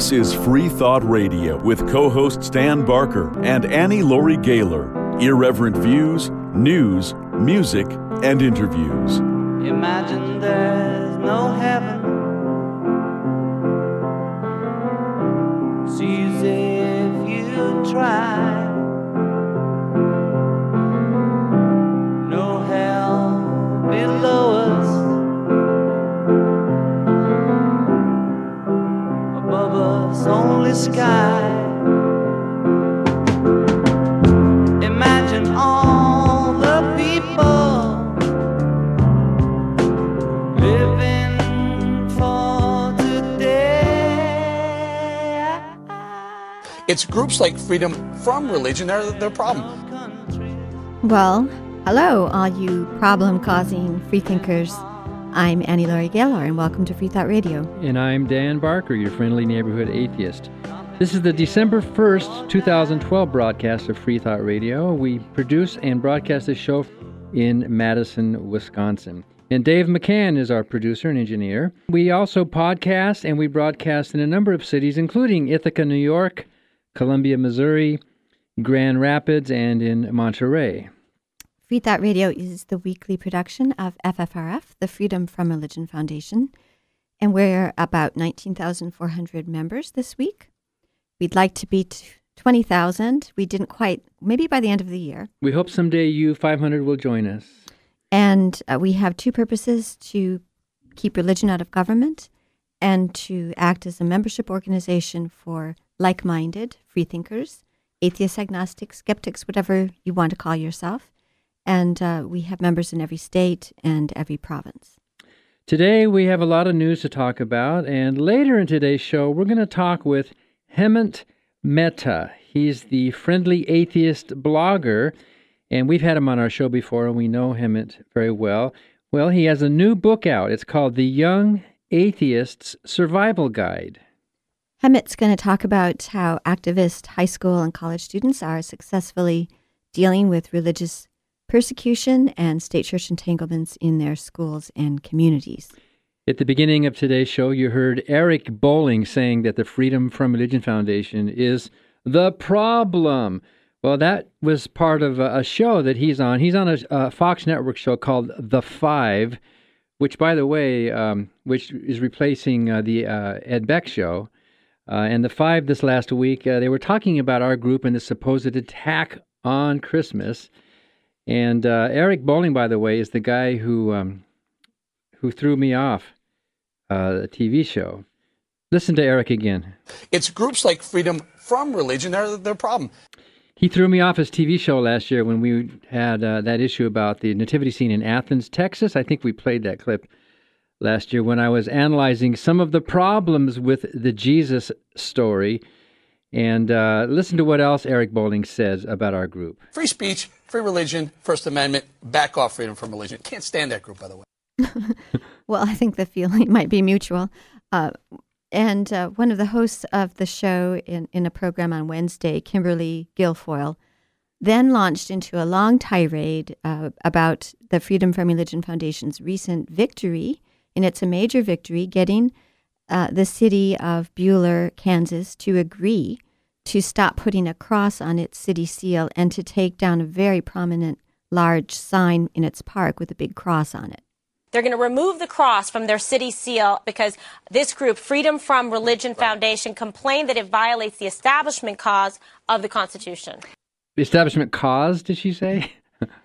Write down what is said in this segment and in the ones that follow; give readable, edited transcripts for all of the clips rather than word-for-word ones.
This is Free Thought Radio with co-hosts Dan Barker and Annie Laurie Gaylor. Irreverent views, news, music, and interviews. Imagine there's no heaven. It's easy if you try. No hell below us. Above us only sky. Imagine all the people living for today. It's groups like Freedom From Religion that are their problem. Well, hello, all you problem-causing freethinkers. I'm Annie Laurie Gaylor, and welcome to Free Thought Radio. And I'm Dan Barker, your friendly neighborhood atheist. This is the December 1st, 2012 broadcast of Free Thought Radio. We produce and broadcast this show in Madison, Wisconsin. And Dave McCann is our producer and engineer. We also podcast and we broadcast in a number of cities, including Ithaca, New York, Columbia, Missouri, Grand Rapids, and in Monterey. Free Thought Radio is the weekly production of FFRF, the Freedom From Religion Foundation, and we're about 19,400 members this week. We'd like to beat 20,000. We didn't quite, maybe by the end of the year. We hope someday you 500 will join us. And we have two purposes: to keep religion out of government and to act as a membership organization for like-minded freethinkers, atheists, agnostics, skeptics, whatever you want to call yourself. And we have members in every state and every province. Today we have a lot of news to talk about, and later in today's show we're going to talk with Hemant Mehta. He's the friendly atheist blogger, and we've had him on our show before, and we know Hemant very well. Well, he has a new book out. It's called The Young Atheist's Survival Guide. Hemant's going to talk about how activist high school and college students are successfully dealing with religious persecution and state church entanglements in their schools and communities. At the beginning of today's show, you heard Eric Bolling saying that the Freedom From Religion Foundation is the problem. Well, that was part of a show that he's on. He's on a Fox Network show called The Five, which, by the way, which is replacing the Ed Beck show. And The Five this last week, they were talking about our group and the supposed attack on Christmas. And Eric Bolling, by the way, is the guy who threw me off the TV show. Listen to Eric again. It's groups like Freedom From Religion that are their problem. He threw me off his TV show last year when we had that issue about the nativity scene in Athens, Texas. I think we played that clip last year when I was analyzing some of the problems with the Jesus story. And listen to what else Eric Bolling says about our group. Free speech, free religion, First Amendment, back off Freedom From Religion. Can't stand that group, by the way. Well, I think the feeling might be mutual. And one of the hosts of the show in a program on Wednesday, Kimberly Guilfoyle, then launched into a long tirade about the Freedom From Religion Foundation's recent victory, and it's a major victory, getting the city of Buhler, Kansas, to agree to stop putting a cross on its city seal and to take down a very prominent large sign in its park with a big cross on it. They're going to remove the cross from their city seal because this group, Freedom From Religion Foundation, complained that it violates the establishment clause of the Constitution. The establishment cause, did she say?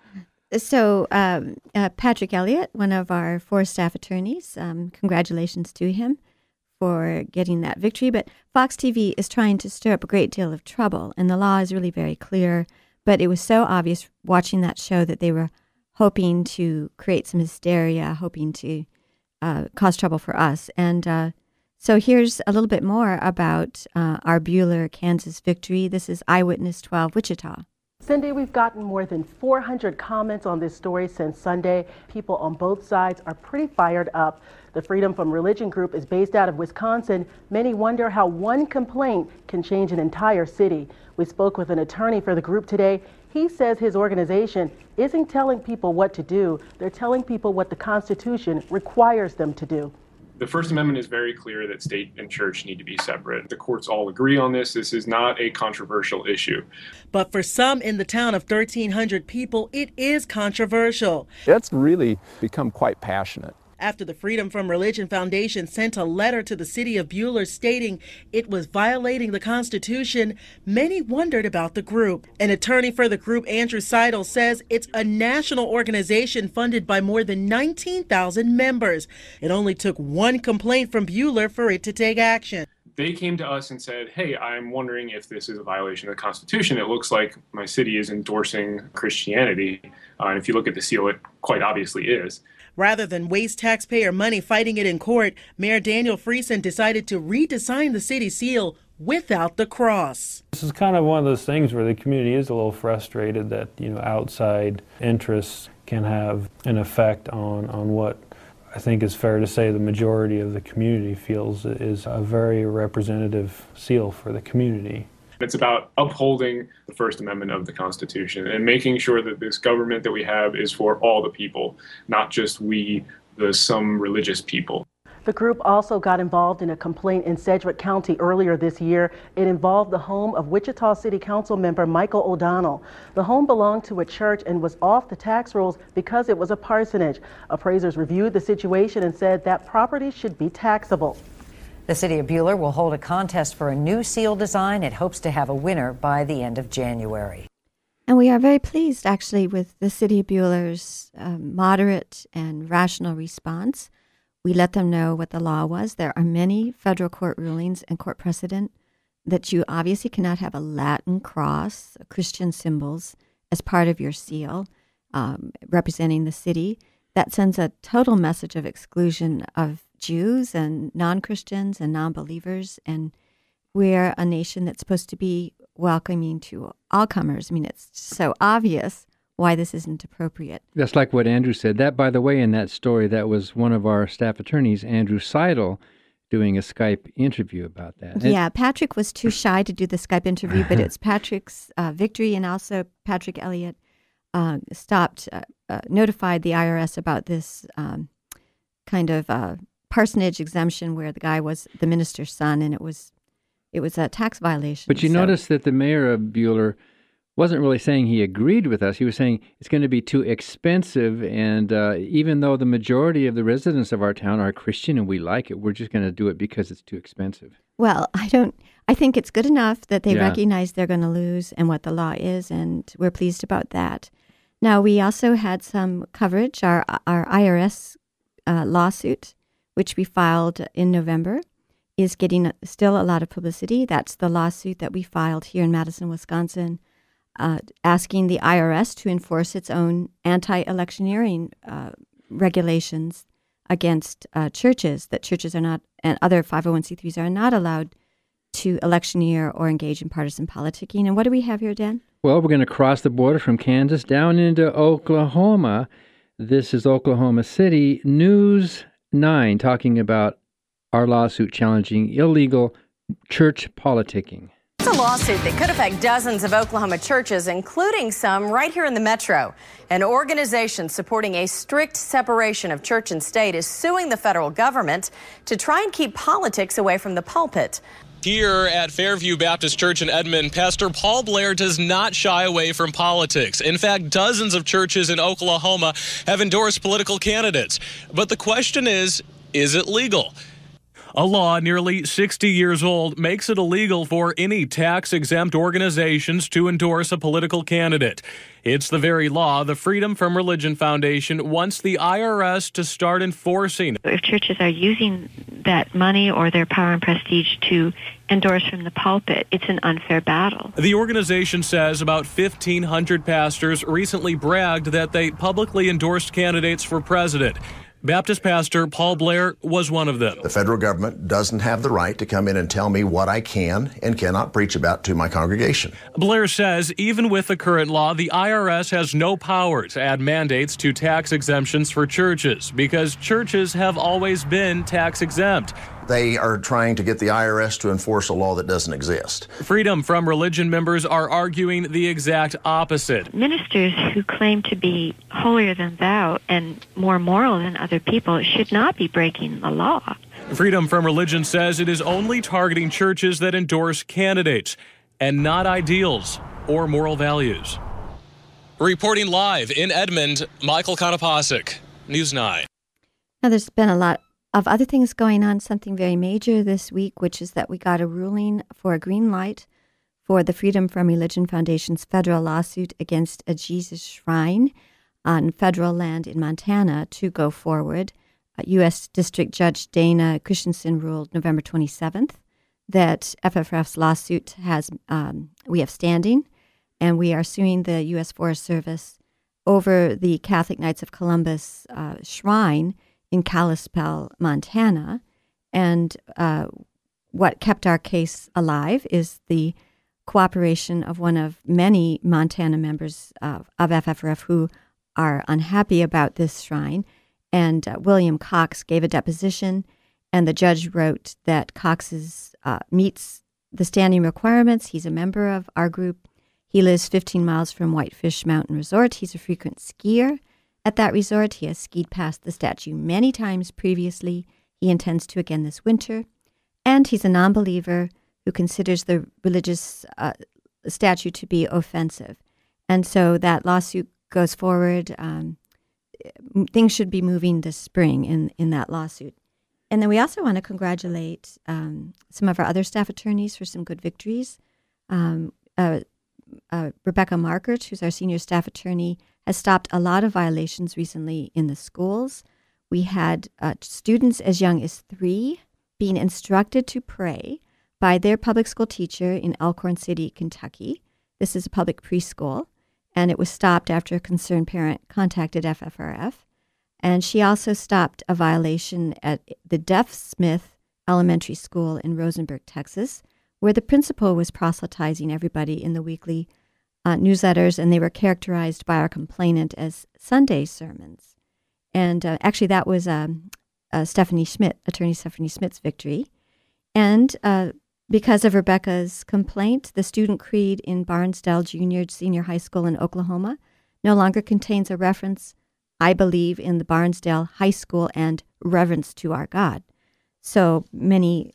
So Patrick Elliott, one of our 4 staff attorneys, congratulations to him for getting that victory. But Fox TV is trying to stir up a great deal of trouble, and the law is really very clear. But it was so obvious watching that show that they were hoping to create some hysteria, hoping to cause trouble for us. And so here's a little bit more about our Buhler, Kansas victory. This is Eyewitness 12, Wichita. Cindy, we've gotten more than 400 comments on this story since Sunday. People on both sides are pretty fired up. The Freedom From Religion group is based out of Wisconsin. Many wonder how one complaint can change an entire city. We spoke with an attorney for the group today. He says his organization isn't telling people what to do. They're telling people what the Constitution requires them to do. The First Amendment is very clear that state and church need to be separate. The courts all agree on this. This is not a controversial issue. But for some in the town of 1,300 people, it is controversial. It's really become quite passionate. After the Freedom from Religion Foundation sent a letter to the city of Buhler stating it was violating the Constitution, many wondered about the group. An attorney for the group, Andrew Seidel, says it's a national organization funded by more than 19,000 members. It only took one complaint from Buhler for it to take action. They came to us and said, hey, I'm wondering if this is a violation of the Constitution. It looks like my city is endorsing Christianity. And if you look at the seal, it quite obviously is. Rather than waste taxpayer money fighting it in court, Mayor Daniel Friesen decided to redesign the city seal without the cross. This is kind of one of those things where the community is a little frustrated that, outside interests can have an effect on what I think is fair to say the majority of the community feels is a very representative seal for the community. It's about upholding the First Amendment of the Constitution and making sure that this government that we have is for all the people, not just some religious people. The group also got involved in a complaint in Sedgwick County earlier this year. It involved the home of Wichita City Council member Michael O'Donnell. The home belonged to a church and was off the tax rolls because it was a parsonage. Appraisers reviewed the situation and said that property should be taxable. The city of Buhler will hold a contest for a new seal design. It hopes to have a winner by the end of January. And we are very pleased, actually, with the city of Buhler's moderate and rational response. We let them know what the law was. There are many federal court rulings and court precedent that you obviously cannot have a Latin cross, Christian symbols, as part of your seal representing the city. That sends a total message of exclusion of Jews and non-Christians and non-believers, and we're a nation that's supposed to be welcoming to all comers. I mean, it's so obvious why this isn't appropriate. That's like what Andrew said. That, by the way, in that story, that was one of our staff attorneys, Andrew Seidel, doing a Skype interview about that. Yeah, Patrick was too shy to do the Skype interview, but it's Patrick's victory, and also Patrick Elliott notified the IRS about this kind of parsonage exemption where the guy was the minister's son, and it was a tax violation. But you notice that the mayor of Buhler wasn't really saying he agreed with us. He was saying it's going to be too expensive, and even though the majority of the residents of our town are Christian and we like it, we're just going to do it because it's too expensive. Well, I think it's good enough that they recognize they're going to lose and what the law is, and we're pleased about that. Now, we also had some coverage. Our IRS lawsuit, which we filed in November, is getting still a lot of publicity. That's the lawsuit that we filed here in Madison, Wisconsin, asking the IRS to enforce its own anti-electioneering regulations against churches, that churches are not, and other 501c3s are not allowed to electioneer or engage in partisan politicking. And what do we have here, Dan? Well, we're going to cross the border from Kansas down into Oklahoma. This is Oklahoma City News 9 talking about our lawsuit challenging illegal church politicking. It's a lawsuit that could affect dozens of Oklahoma churches, including some right here in the metro. An organization supporting a strict separation of church and state is suing the federal government to try and keep politics away from the pulpit. Here at Fairview Baptist Church in Edmond, Pastor Paul Blair does not shy away from politics. In fact, dozens of churches in Oklahoma have endorsed political candidates. But the question is it legal? A law nearly 60 years old makes it illegal for any tax-exempt organizations to endorse a political candidate. It's the very law the Freedom from Religion Foundation wants the IRS to start enforcing. If churches are using that money or their power and prestige to endorse from the pulpit, it's an unfair battle. The organization says about 1,500 pastors recently bragged that they publicly endorsed candidates for president. Baptist pastor Paul Blair was one of them. The federal government doesn't have the right to come in and tell me what I can and cannot preach about to my congregation. Blair says even with the current law, the IRS has no power to add mandates to tax exemptions for churches because churches have always been tax exempt. They are trying to get the IRS to enforce a law that doesn't exist. Freedom from Religion members are arguing the exact opposite. Ministers who claim to be holier than thou and more moral than other people should not be breaking the law. Freedom from Religion says it is only targeting churches that endorse candidates and not ideals or moral values. Reporting live in Edmond, Michael Konopasek, News 9. Now, there's been a lot of other things going on, something very major this week, which is that we got a ruling for a green light for the Freedom from Religion Foundation's federal lawsuit against a Jesus shrine on federal land in Montana to go forward. U.S. District Judge Dana Christensen ruled November 27th that FFRF's lawsuit we have standing, and we are suing the U.S. Forest Service over the Catholic Knights of Columbus shrine in Kalispell, Montana. And what kept our case alive is the cooperation of one of many Montana members of FFRF who are unhappy about this shrine. And William Cox gave a deposition, and the judge wrote that Cox meets the standing requirements. He's a member of our group. He lives 15 miles from Whitefish Mountain Resort. He's a frequent skier at that resort. He has skied past the statue many times previously. He intends to again this winter. And he's a non-believer who considers the religious statue to be offensive. And so that lawsuit goes forward. Things should be moving this spring in that lawsuit. And then we also want to congratulate some of our other staff attorneys for some good victories. Rebecca Markert, who's our senior staff attorney, has stopped a lot of violations recently in the schools. We had students as young as 3 being instructed to pray by their public school teacher in Elkhorn City, Kentucky. This is a public preschool. And it was stopped after a concerned parent contacted FFRF. And she also stopped a violation at the Deaf Smith Elementary School in Rosenberg, Texas, where the principal was proselytizing everybody in the weekly newsletters, and they were characterized by our complainant as Sunday sermons. And actually, that was Attorney Stephanie Schmidt's victory. And because of Rebecca's complaint, the student creed in Barnsdall Senior High School in Oklahoma no longer contains a reference, I believe, in the Barnsdall High School and reverence to our God. So many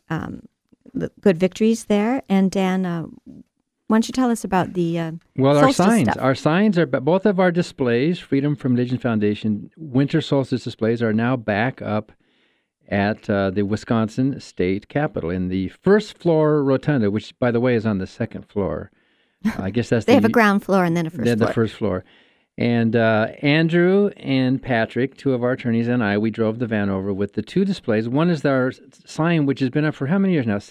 good victories there. And Dan, why don't you tell us about the our signs. Stuff? Our signs are both of our displays, Freedom from Religion Foundation winter solstice displays, are now back up at the Wisconsin State Capitol in the first floor rotunda, which, by the way, is on the second floor. I guess that's they have a ground floor and then a first floor. The first floor. And Andrew and Patrick, 2 of our attorneys, and I, we drove the van over with the 2 displays. One is our sign, which has been up for how many years now?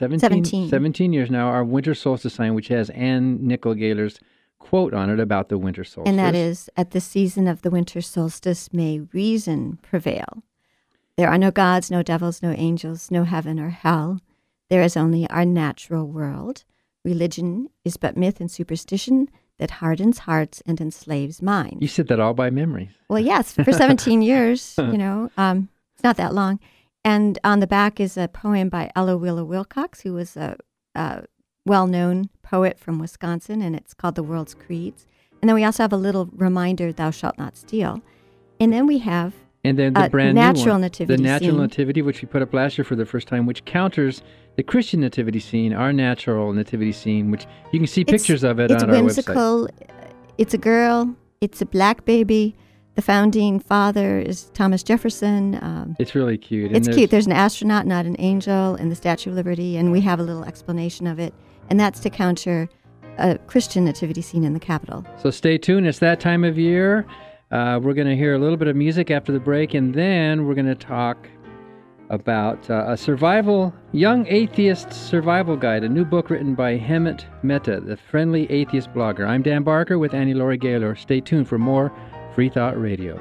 17 years now. Our winter solstice sign, which has Ann Nickel Gaylor's quote on it about the winter solstice. And that is, at the season of the winter solstice, may reason prevail. There are no gods, no devils, no angels, no heaven or hell. There is only our natural world. Religion is but myth and superstition that hardens hearts and enslaves minds. You said that all by memory. Well, yes, for 17 years, it's not that long. And on the back is a poem by Ella Wheeler Wilcox, who was a well-known poet from Wisconsin, and it's called The World's Creeds. And then we also have a little reminder, Thou Shalt Not Steal. And then we have the brand natural new one, nativity the natural scene. nativity, which we put up last year for the first time, which counters the Christian nativity scene, our natural nativity scene, which you can see pictures of it on our website. It's whimsical. It's a girl. It's a black baby. The founding father is Thomas Jefferson. It's really cute. It's cute. There's an astronaut, not an angel, in the Statue of Liberty, and we have a little explanation of it. And that's to counter a Christian nativity scene in the Capitol. So stay tuned. It's that time of year. We're going to hear a little bit of music after the break, and then we're going to talk about a young atheist survival guide, a new book written by Hemant Mehta, the friendly atheist blogger. I'm Dan Barker with Annie Laurie Gaylor. Stay tuned for more Free Thought Radio.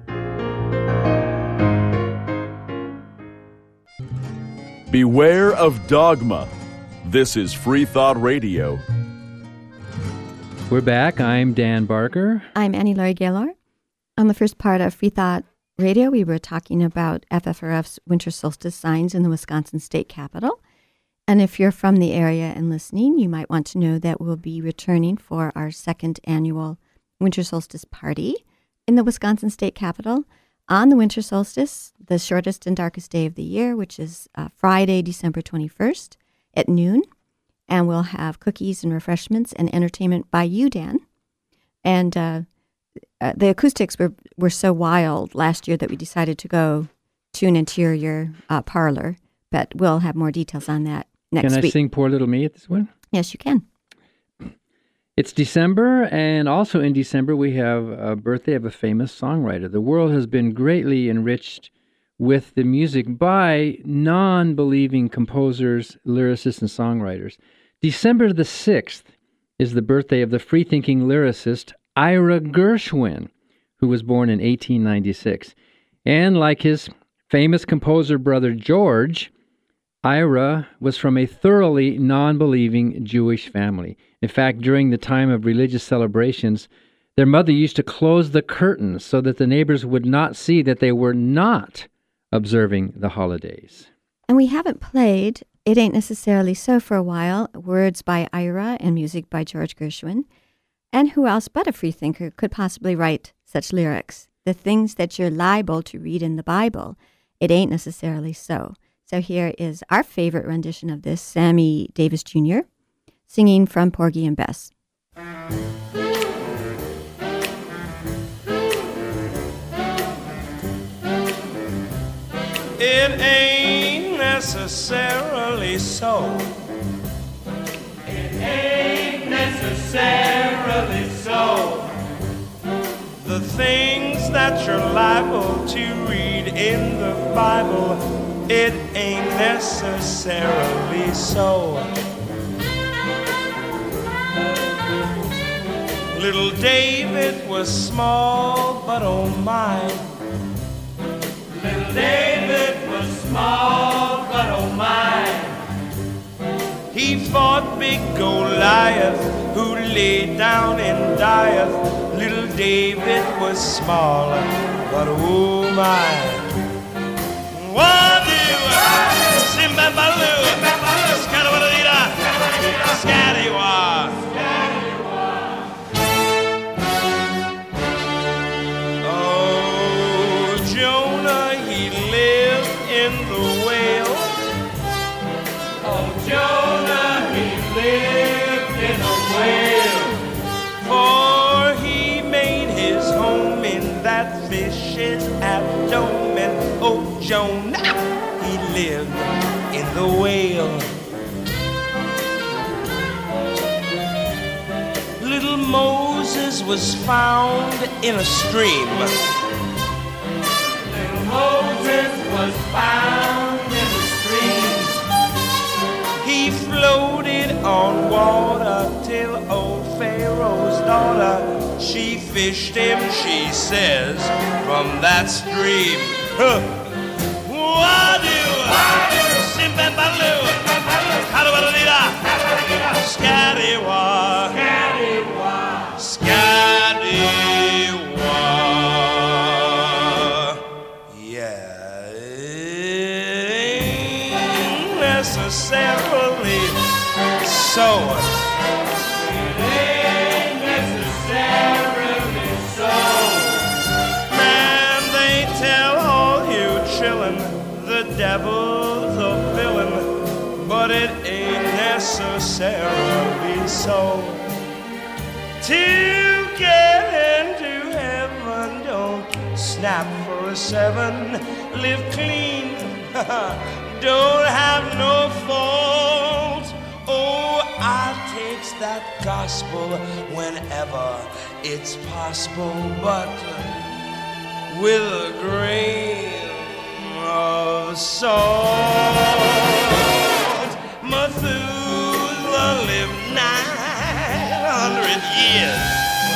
Beware of dogma. This is Free Thought Radio. We're back. I'm Dan Barker. I'm Annie Laurie Gaylor. On the first part of Free Thought Radio, we were talking about FFRF's winter solstice signs in the Wisconsin State Capitol. And if you're from the area and listening, you might want to know that we'll be returning for our second annual winter solstice party in the Wisconsin State Capitol on the winter solstice, the shortest and darkest day of the year, which is Friday, December 21st at noon. And we'll have cookies and refreshments and entertainment by you, Dan. And the acoustics were so wild last year that we decided to go to an interior parlor. But we'll have more details on that next week. Can I sing Poor Little Me at this one? Yes, you can. It's December, and also in December we have a birthday of a famous songwriter. The world has been greatly enriched with the music by non-believing composers, lyricists, and songwriters. December the 6th is the birthday of the free-thinking lyricist Ira Gershwin, who was born in 1896. And like his famous composer brother George, Ira was from a thoroughly non-believing Jewish family. In fact, during the time of religious celebrations, their mother used to close the curtains so that the neighbors would not see that they were not observing the holidays. And we haven't played It Ain't Necessarily So for a while, words by Ira and music by George Gershwin. And who else but a freethinker could possibly write such lyrics? The things that you're liable to read in the Bible, it ain't necessarily so. So here is our favorite rendition of this, Sammy Davis Jr., singing from Porgy and Bess. It ain't necessarily so. It ain't necessarily so. The things that you're liable to read in the Bible, it ain't necessarily so. Little David was small, but oh my. Little David was small, but oh my. He fought big Goliath, who lay down and dieth. Little David was small, but oh my. Wah-doo, Simba-baloo, Scatty-wah-dee-da, Scatty-wah. Fish's abdomen. Oh, Jonah, he lived in the whale. Little Moses was found in a stream. Little Moses was found in a stream. He floated on water till old Pharaoh's daughter, she fished him, she says, from that stream. Wah-doo, Simba-baloo, Scatty-wah, Scatty-wah, Scatty-wah. Yeah, it ain't necessarily so. The devil's a villain, but it ain't necessarily so. To get into heaven, don't snap for a 7, live clean, don't have no fault. Oh, I takes that gospel whenever it's possible, but with a grain of salt. Methuselah lived 900 years.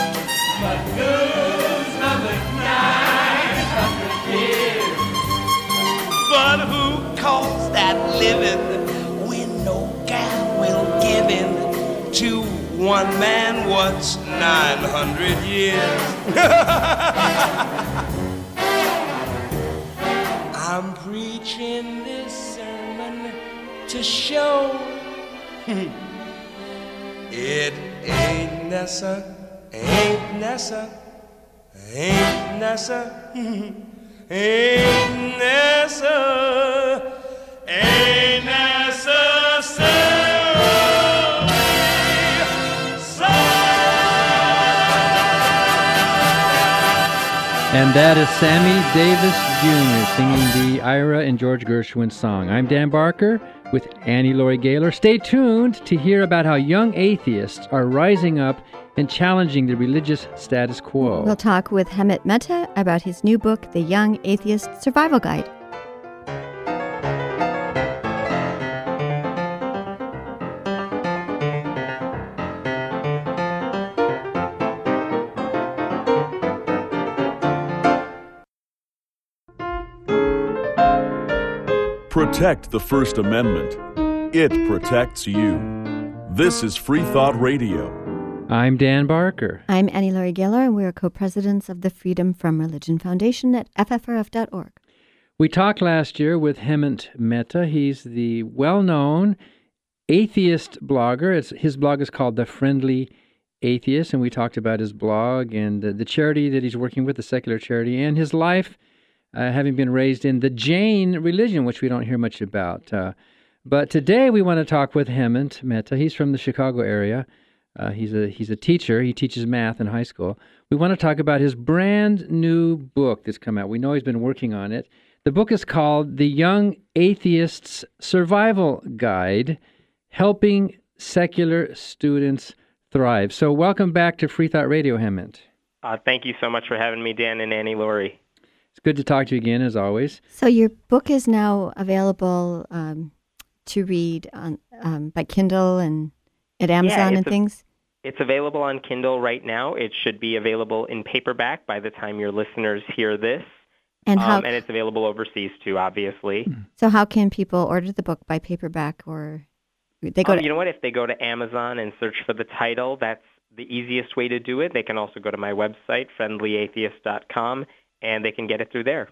Methuselah lived 900 years. But who calls that living when no gal will give in to one man? What's 900 years? I'm preaching this sermon to show it ain't ain't And that is Sammy Davis Jr. singing the Ira and George Gershwin song. I'm Dan Barker with Annie Laurie Gaylor. Stay tuned to hear about how young atheists are rising up and challenging the religious status quo. We'll talk with Hemant Mehta about his new book, The Young Atheist Survival Guide. Protect the First Amendment. It protects you. This is Free Thought Radio. I'm Dan Barker. I'm Annie Laurie Gaylor, and we are co-presidents of the Freedom from Religion Foundation at ffrf.org. We talked last year with Hemant Mehta. He's the well-known atheist blogger. His blog is called The Friendly Atheist, and we talked about his blog and the charity that he's working with, the secular charity, and his life having been raised in the Jain religion, which we don't hear much about. But today we want to talk with Hemant Mehta. He's from the Chicago area. He's a teacher. He teaches math in high school. We want to talk about his brand new book that's come out. We know he's been working on it. The book is called The Young Atheist's Survival Guide, Helping Secular Students Thrive. So welcome back to Free Thought Radio, Hemant. Thank you so much for having me, Dan and Annie Laurie. It's good to talk to you again, as always. So your book is now available to read on by Kindle and at Amazon and things? It's available on Kindle right now. It should be available in paperback by the time your listeners hear this. And and it's available overseas, too, obviously. So how can people order the book by paperback, or they go to... You know what? If they go to Amazon and search for the title, that's the easiest way to do it. They can also go to my website, friendlyatheist.com, and they can get it through there.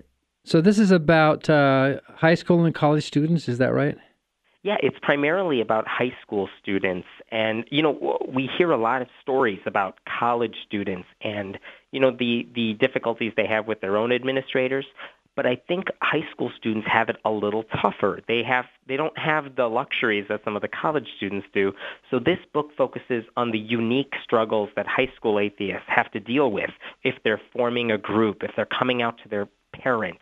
So this is about high school and college students, is that right? Yeah, it's primarily about high school students. And, you know, we hear a lot of stories about college students and, you know, the difficulties they have with their own administrators. But I think high school students have it a little tougher. They don't have the luxuries that some of the college students do. So this book focuses on the unique struggles that high school atheists have to deal with if they're forming a group, if they're coming out to their parents.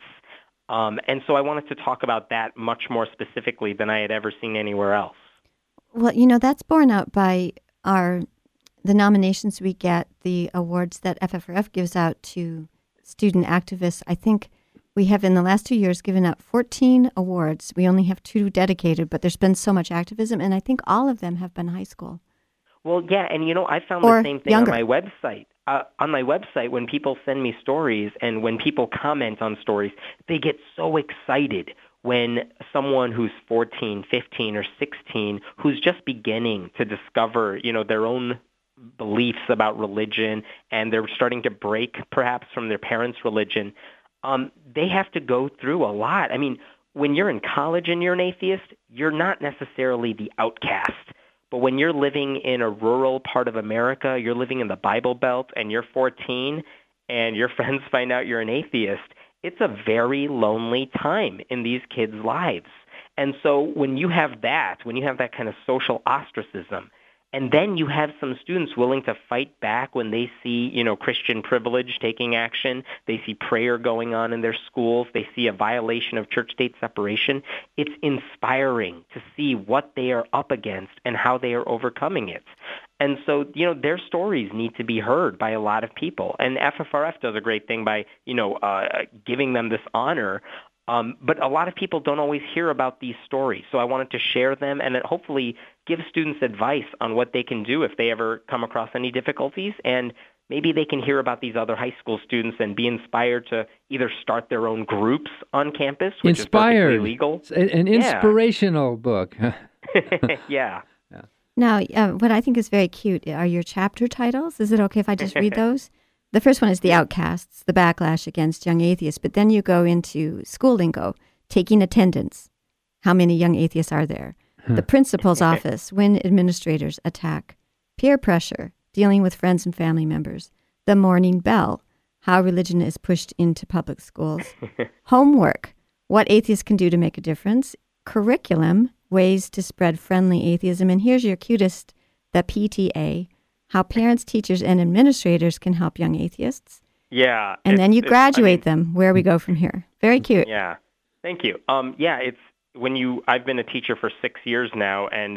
And so I wanted to talk about that much more specifically than I had ever seen anywhere else. Well, you know, that's borne out by the nominations we get, the awards that FFRF gives out to student activists. I think we have in the last 2 years given out 14 awards. We only have 2 dedicated, but there's been so much activism, and I think all of them have been high school. Well, yeah, and you know, I found or the same thing younger. on my website. On my website, when people send me stories and when people comment on stories, they get so excited when someone who's 14, 15, or 16, who's just beginning to discover, you know, their own beliefs about religion, and they're starting to break perhaps from their parents' religion, they have to go through a lot. I mean, when you're in college and you're an atheist, you're not necessarily the outcast. But when you're living in a rural part of America, you're living in the Bible Belt, and you're 14, and your friends find out you're an atheist, it's a very lonely time in these kids' lives. And so when you have that kind of social ostracism, and then you have some students willing to fight back when they see, you know, Christian privilege taking action, they see prayer going on in their schools, they see a violation of church-state separation, it's inspiring to see what they are up against and how they are overcoming it. And so, you know, their stories need to be heard by a lot of people. And FFRF does a great thing by, you know, giving them this honor. But a lot of people don't always hear about these stories. So I wanted to share them and hopefully give students advice on what they can do if they ever come across any difficulties. And maybe they can hear about these other high school students and be inspired to either start their own groups on campus, which is perfectly legal. An inspirational book. Yeah. Now, what I think is very cute are your chapter titles. Is it okay if I just read those? The first one is The Outcasts, the backlash against young atheists. But then you go into school lingo, taking attendance. How many young atheists are there? The principal's office, when administrators attack. Peer pressure, dealing with friends and family members. The morning bell, how religion is pushed into public schools. Homework, what atheists can do to make a difference. Curriculum, ways to spread friendly atheism. And here's your cutest, the PTA, how parents, teachers, and administrators can help young atheists. Yeah. And then you graduate them. Where we go from here. Very cute. Yeah. Thank you. It's I've been a teacher for 6 years now, and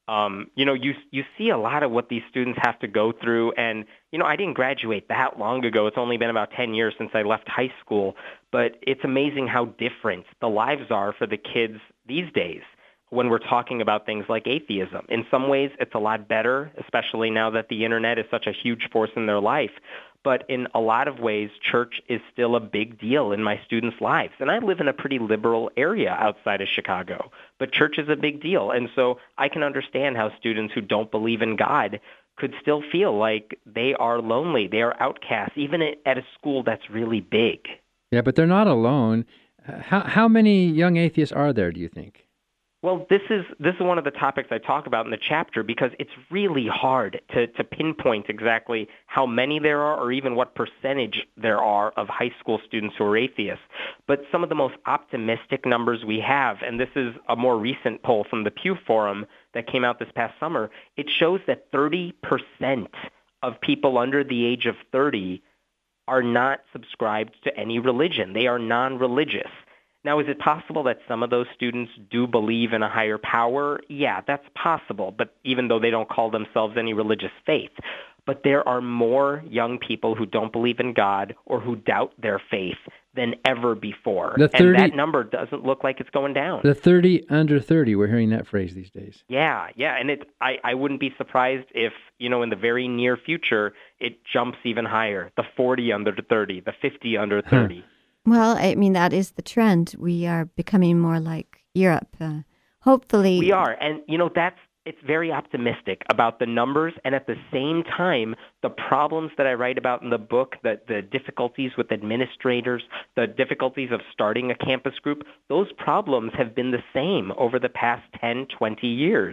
you see a lot of what these students have to go through. And, I didn't graduate that long ago. It's only been about 10 years since I left high school. But it's amazing how different the lives are for the kids these days when we're talking about things like atheism. In some ways, it's a lot better, especially now that the internet is such a huge force in their life. But in a lot of ways, church is still a big deal in my students' lives. And I live in a pretty liberal area outside of Chicago, but church is a big deal. And so I can understand how students who don't believe in God could still feel like they are lonely, they are outcasts, even at a school that's really big. Yeah, but they're not alone. How many young atheists are there, do you think? Well, this is one of the topics I talk about in the chapter because it's really hard to pinpoint exactly how many there are or even what percentage there are of high school students who are atheists. But some of the most optimistic numbers we have, and this is a more recent poll from the Pew Forum that came out this past summer, it shows that 30% of people under the age of 30 are not subscribed to any religion. They are non-religious. Now, is it possible that some of those students do believe in a higher power? Yeah, that's possible, but even though they don't call themselves any religious faith. But there are more young people who don't believe in God or who doubt their faith than ever before. And that number doesn't look like it's going down. The 30 under 30, we're hearing that phrase these days. Yeah, and I wouldn't be surprised if, in the very near future, it jumps even higher. The 40 under 30, the 50 under 30. Well, I mean, that is the trend. We are becoming more like Europe. Hopefully. We are. And, it's very optimistic about the numbers. And at the same time, the problems that I write about in the book, the difficulties with administrators, the difficulties of starting a campus group, those problems have been the same over the past 10, 20 years.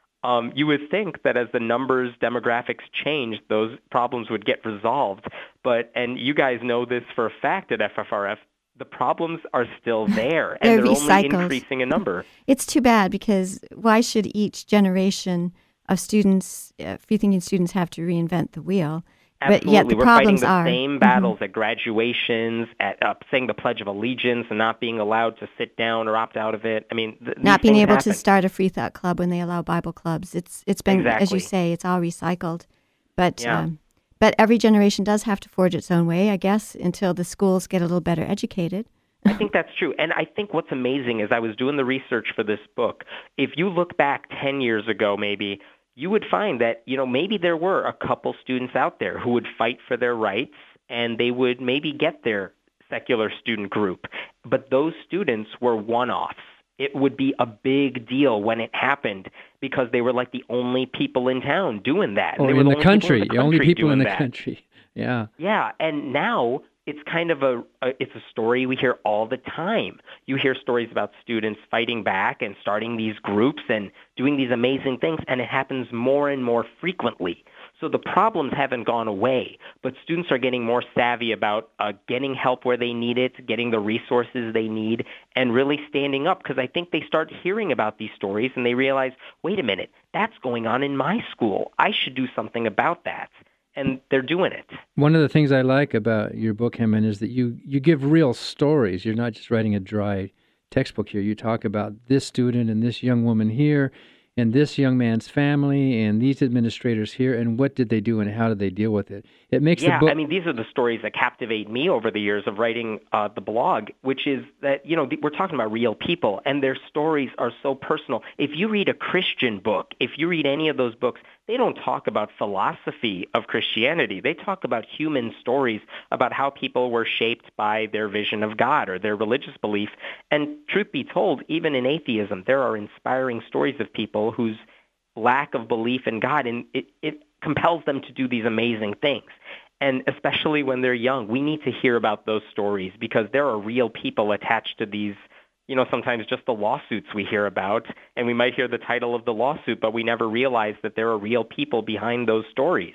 You would think that as the numbers, demographics change, those problems would get resolved. And you guys know this for a fact at FFRF, the problems are still there, and they're only increasing in number. It's too bad because why should each generation of students, free thinking students, have to reinvent the wheel? Absolutely. But yet the We're problems fighting the are same battles at graduations, at saying the Pledge of Allegiance and not being allowed to sit down or opt out of it. I mean, not being able to start a free thought club when they allow Bible clubs. It's been, exactly. as you say, it's all recycled. But yeah. But every generation does have to forge its own way, I guess, until the schools get a little better educated. I think that's true. And I think what's amazing is I was doing the research for this book. If you look back 10 years ago, maybe, you would find that, maybe there were a couple students out there who would fight for their rights and they would maybe get their secular student group. But those students were one-offs. It would be a big deal when it happened because they were like the only people in town doing that. Or in the country. The only people in the country. Yeah. Yeah. And now it's kind of it's a story we hear all the time. You hear stories about students fighting back and starting these groups and doing these amazing things, and it happens more and more frequently. So the problems haven't gone away, but students are getting more savvy about getting help where they need it, getting the resources they need, and really standing up because I think they start hearing about these stories and they realize, wait a minute, that's going on in my school. I should do something about that. And they're doing it. One of the things I like about your book, Heman, is that you give real stories. You're not just writing a dry textbook here. You talk about this student and this young woman here and this young man's family and these administrators here and what did they do and how did they deal with it. It makes the book... I mean, these are the stories that captivate me over the years of writing the blog, which is that, we're talking about real people and their stories are so personal. If you read a Christian book, if you read any of those books, they don't talk about philosophy of Christianity. They talk about human stories, about how people were shaped by their vision of God or their religious belief. And truth be told, even in atheism, there are inspiring stories of people whose lack of belief in God, and it compels them to do these amazing things. And especially when they're young, we need to hear about those stories because there are real people attached to these, sometimes just the lawsuits we hear about, and we might hear the title of the lawsuit, but we never realize that there are real people behind those stories.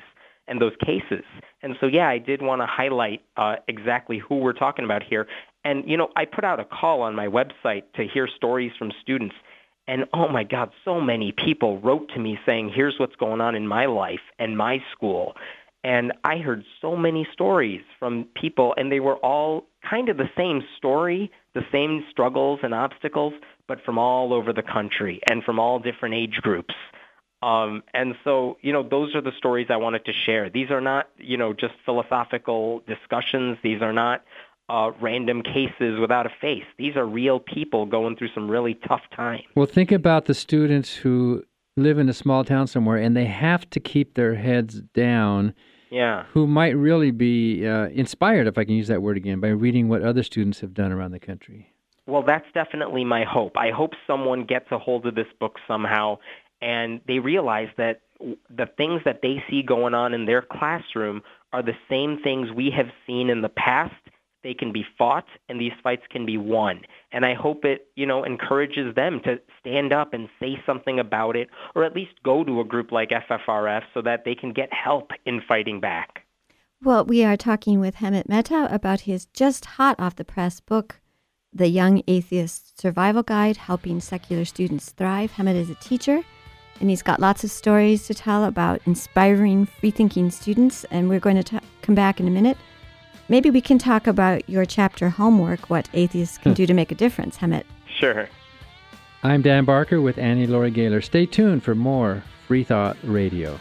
and those cases. And so, yeah, I did want to highlight exactly who we're talking about here. And, I put out a call on my website to hear stories from students. And, oh, my God, so many people wrote to me saying, here's what's going on in my life and my school. And I heard so many stories from people, and they were all kind of the same story, the same struggles and obstacles, but from all over the country and from all different age groups. And so, those are the stories I wanted to share. These are not, just philosophical discussions. These are not random cases without a face. These are real people going through some really tough times. Well, think about the students who live in a small town somewhere and they have to keep their heads down. Yeah. Who might really be inspired, if I can use that word again, by reading what other students have done around the country. Well, that's definitely my hope. I hope someone gets a hold of this book somehow and they realize that the things that they see going on in their classroom are the same things we have seen in the past. They can be fought, and these fights can be won. And I hope it, encourages them to stand up and say something about it, or at least go to a group like FFRF so that they can get help in fighting back. Well, we are talking with Hemant Mehta about his just hot off the press book, The Young Atheist Survival Guide, Helping Secular Students Thrive. Hemant is a teacher, and he's got lots of stories to tell about inspiring free-thinking students, and we're going to come back in a minute. Maybe we can talk about your chapter homework, what atheists can do to make a difference, Hemant. Sure. I'm Dan Barker with Annie Laurie Gaylor. Stay tuned for more Free Thought Radio.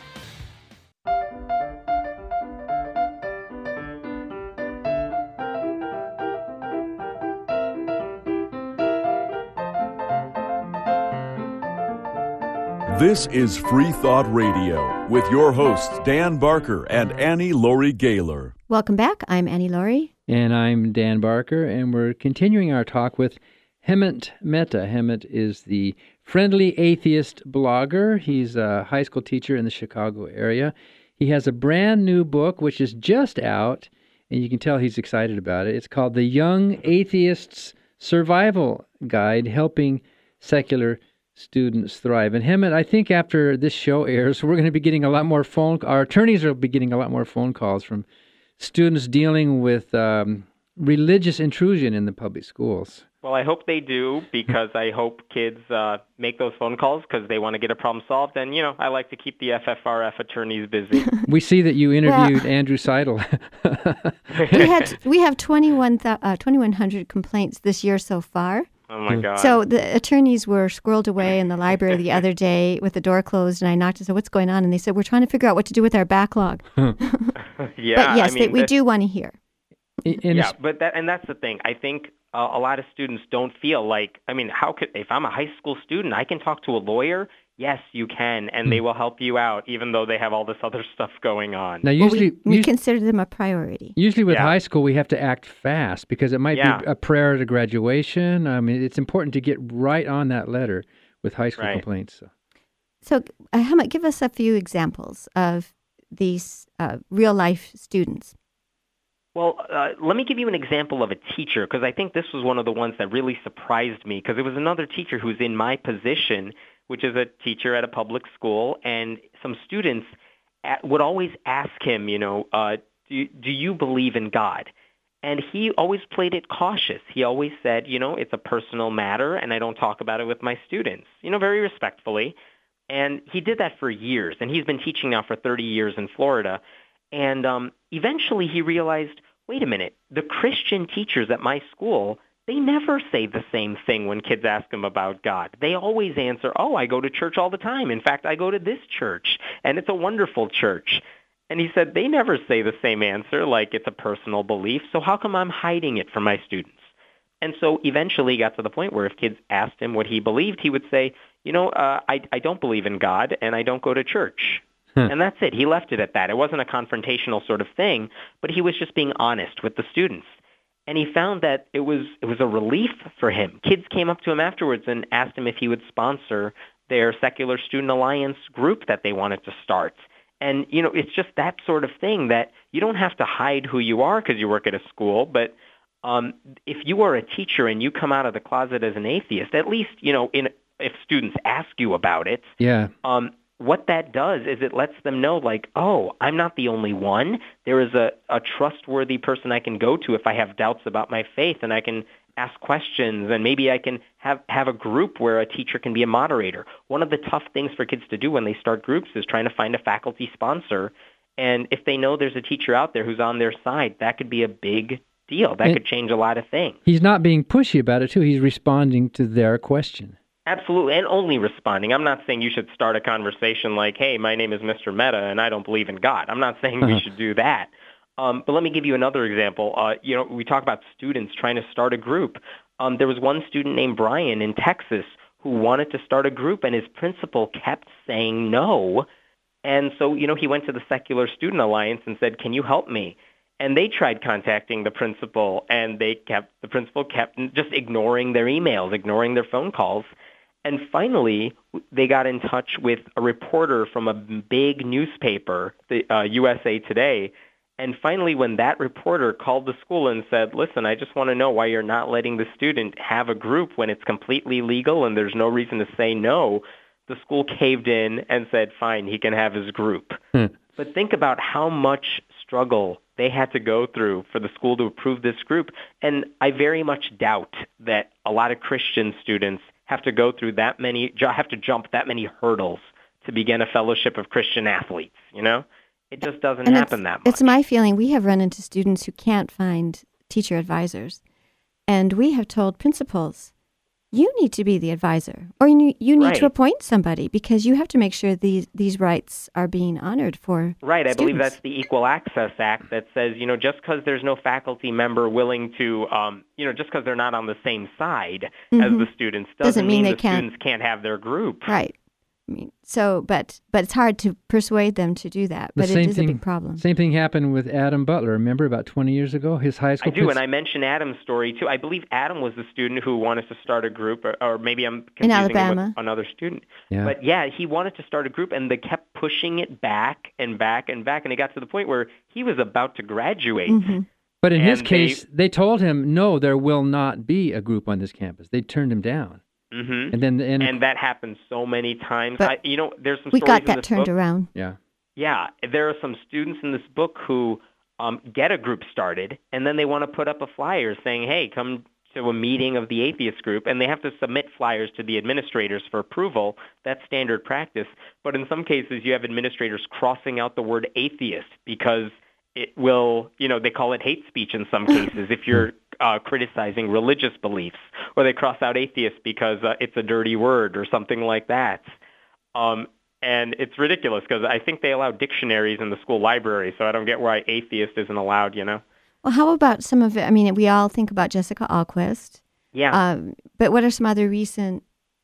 This is Free Thought Radio with your hosts Dan Barker and Annie Laurie Gaylor. Welcome back. I'm Annie Laurie. And I'm Dan Barker, and we're continuing our talk with Hemant Mehta. Hemant is the Friendly Atheist blogger. He's a high school teacher in the Chicago area. He has a brand new book, which is just out, and you can tell he's excited about it. It's called The Young Atheist's Survival Guide, Helping Secular Students Thrive. And Hemant, I think after this show airs, we're going to be getting a lot more our attorneys will be getting a lot more phone calls from students dealing with religious intrusion in the public schools. Well, I hope they do, because I hope kids make those phone calls because they want to get a problem solved. And, I like to keep the FFRF attorneys busy. We see that you interviewed Andrew Seidel. we have 2,100 complaints this year so far. Oh, my God. So the attorneys were squirreled away in the library the other day with the door closed, and I knocked and said, what's going on? And they said, we're trying to figure out what to do with our backlog. Yeah, but yes, we do want to hear. Yeah, but that's the thing. I think a lot of students don't feel like, if I'm a high school student, I can talk to a lawyer? Yes, you can, and they will help you out, even though they have all this other stuff going on. Now, usually we consider them a priority. Usually with high school, we have to act fast because it might be a prayer to graduation. It's important to get right on that letter with high school complaints. So, Hemant, give us a few examples of these real-life students. Well, let me give you an example of a teacher, because I think this was one of the ones that really surprised me, because it was another teacher who's in my position, which is a teacher at a public school, and some students would always ask him, do you believe in God? And he always played it cautious. He always said, it's a personal matter, and I don't talk about it with my students, very respectfully. And he did that for years, and he's been teaching now for 30 years in Florida. And eventually he realized, wait a minute, the Christian teachers at my school, they never say the same thing when kids ask them about God. They always answer, oh, I go to church all the time. In fact, I go to this church, and it's a wonderful church. And he said, they never say the same answer, like it's a personal belief, so how come I'm hiding it from my students? And so eventually he got to the point where if kids asked him what he believed, he would say, I don't believe in God, and I don't go to church. And that's it. He left it at that. It wasn't a confrontational sort of thing, but he was just being honest with the students. And he found that it was a relief for him. Kids came up to him afterwards and asked him if he would sponsor their Secular Student Alliance group that they wanted to start. And, it's just that sort of thing that you don't have to hide who you are because you work at a school, but if you are a teacher and you come out of the closet as an atheist, at least, if students ask you about it, what that does is it lets them know, like, oh, I'm not the only one. There is a trustworthy person I can go to if I have doubts about my faith, and I can ask questions, and maybe I can have a group where a teacher can be a moderator. One of the tough things for kids to do when they start groups is trying to find a faculty sponsor. And if they know there's a teacher out there who's on their side, that could be a big deal. That could change a lot of things. He's not being pushy about it, too. He's responding to their question. Absolutely, and only responding. I'm not saying you should start a conversation like, hey, my name is Mr. Mehta, and I don't believe in God. I'm not saying we should do that. But let me give you another example. We talk about students trying to start a group. There was one student named Brian in Texas who wanted to start a group, and his principal kept saying no. And so, he went to the Secular Student Alliance and said, can you help me? And they tried contacting the principal, and the principal kept just ignoring their emails, ignoring their phone calls. And finally, they got in touch with a reporter from a big newspaper, the USA Today. And finally, when that reporter called the school and said, listen, I just want to know why you're not letting the student have a group when it's completely legal and there's no reason to say no, the school caved in and said, fine, he can have his group. But think about how much struggle they had to go through for the school to approve this group. And I very much doubt that a lot of Christian students have to go through have to jump that many hurdles to begin a fellowship of Christian athletes, It just doesn't happen that much. It's my feeling we have run into students who can't find teacher advisors. And we have told principals, you need to be the advisor, or you need to appoint somebody, because you have to make sure these rights are being honored for Right. I students. believe that's the Equal Access Act that says, just because there's no faculty member willing to, just because they're not on the same side as the students doesn't mean the students can't have their group. Right. I mean, but it's hard to persuade them to do that. But it is a big problem. Same thing happened with Adam Butler. Remember, about 20 years ago, his high school. I do, and I mentioned Adam's story too. I believe Adam was the student who wanted to start a group, or maybe I'm confusing in Alabama him with another student. Yeah. But he wanted to start a group, and they kept pushing it back and back and back, and it got to the point where he was about to graduate. Mm-hmm. But in his case, they told him, no, there will not be a group on this campus. They turned him down. Mm-hmm. And that happens so many times. But there's some we stories got in that this turned book. around. Yeah, there are some students in this book who get a group started, and then they want to put up a flyer saying, hey, come to a meeting of the atheist group, and they have to submit flyers to the administrators for approval. That's standard practice. But in some cases, you have administrators crossing out the word atheist because it will, they call it hate speech in some cases if you're criticizing religious beliefs, or they cross out atheist because it's a dirty word or something like that. And it's ridiculous because I think they allow dictionaries in the school library, so I don't get why atheist isn't allowed, Well, how about some of it? I mean, we all think about Jessica Alquist. Yeah. But what are some other recent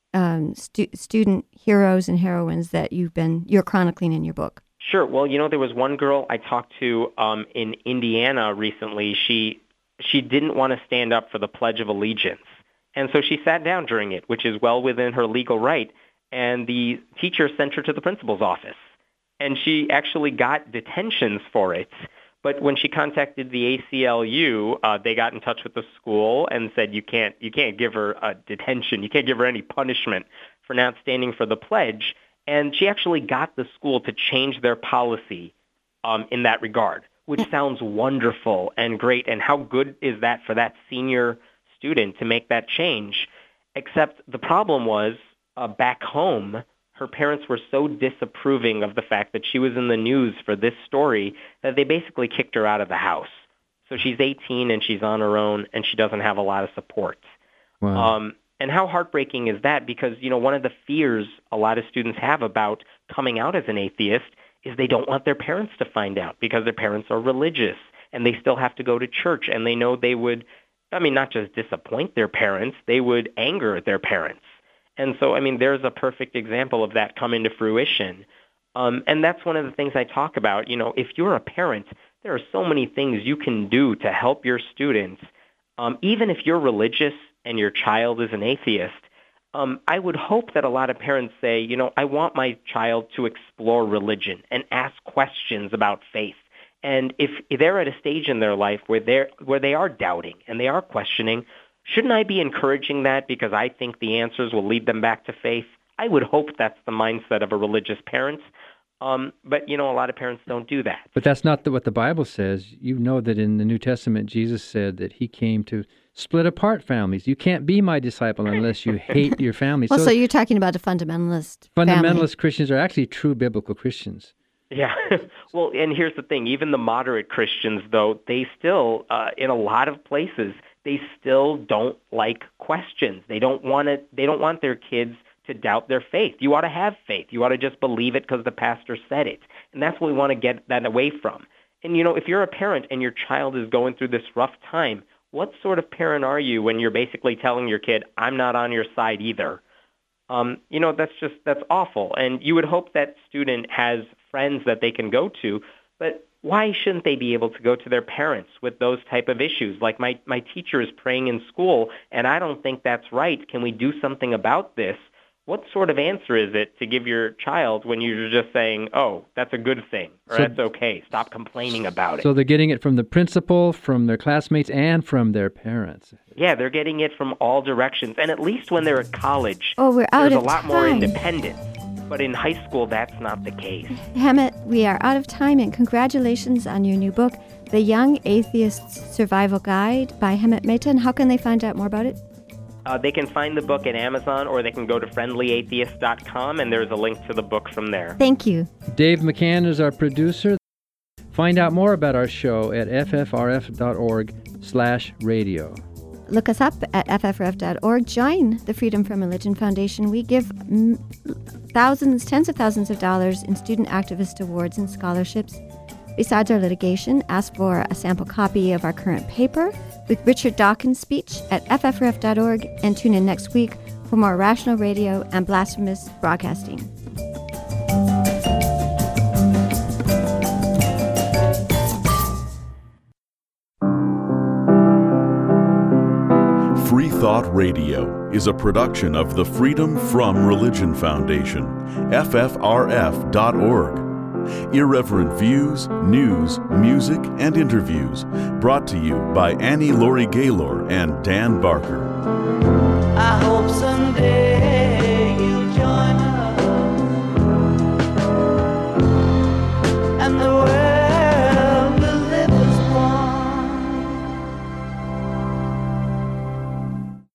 student heroes and heroines that you're chronicling in your book? Sure. Well, there was one girl I talked to in Indiana recently. She didn't want to stand up for the Pledge of Allegiance. And so she sat down during it, which is well within her legal right. And the teacher sent her to the principal's office. And she actually got detentions for it. But when she contacted the ACLU, they got in touch with the school and said, you can't give her a detention. You can't give her any punishment for not standing for the pledge. And she actually got the school to change their policy in that regard, which sounds wonderful and great. And how good is that for that senior student to make that change? Except the problem was back home, her parents were so disapproving of the fact that she was in the news for this story that they basically kicked her out of the house. So she's 18 and she's on her own and she doesn't have a lot of support. Wow. And how heartbreaking is that? Because, one of the fears a lot of students have about coming out as an atheist is they don't want their parents to find out because their parents are religious and they still have to go to church, and they know they would, not just disappoint their parents, they would anger their parents. And so, there's a perfect example of that come into fruition. And that's one of the things I talk about. If you're a parent, there are so many things you can do to help your students. Even if you're religious and your child is an atheist, I would hope that a lot of parents say, I want my child to explore religion and ask questions about faith. And if they're at a stage in their life where they are doubting and they are questioning, shouldn't I be encouraging that because I think the answers will lead them back to faith? I would hope that's the mindset of a religious parent. But, a lot of parents don't do that. But that's not what the Bible says. You know that in the New Testament, Jesus said that he came to split apart families. You can't be my disciple unless you hate your family. Well, so you're talking about a fundamentalist family. Christians are actually true biblical Christians. Yeah. Well, and here's the thing. Even the moderate Christians, though, they still, in a lot of places, they still don't like questions. They don't want their kids to doubt their faith. You ought to have faith. You ought to just believe it because the pastor said it. And that's what we want to get that away from. And, if you're a parent and your child is going through this rough time, what sort of parent are you when you're basically telling your kid, I'm not on your side either? That's awful. And you would hope that student has friends that they can go to, but why shouldn't they be able to go to their parents with those type of issues? Like my teacher is praying in school, and I don't think that's right. Can we do something about this? What sort of answer is it to give your child when you're just saying, oh, that's a good thing, or that's okay, stop complaining about it? So they're getting it from the principal, from their classmates, and from their parents. Yeah, they're getting it from all directions. And at least when they're at college, we're out there's of a lot time. more independence. But in high school, that's not the case. Hammett, we are out of time, and congratulations on your new book, The Young Atheist's Survival Guide by Hammett Mehta. And how can they find out more about it? They can find the book at Amazon, or they can go to friendlyatheist.com, and there's a link to the book from there. Thank you. Dave McCann is our producer. Find out more about our show at ffrf.org/radio. Look us up at ffrf.org. Join the Freedom from Religion Foundation. We give tens of thousands of dollars in student activist awards and scholarships. Besides our litigation, ask for a sample copy of our current paper with Richard Dawkins' speech at ffrf.org, and tune in next week for more rational radio and blasphemous broadcasting. Free Thought Radio is a production of the Freedom from Religion Foundation, ffrf.org. Irreverent views, news, music, and interviews brought to you by Annie Laurie Gaylor and Dan Barker.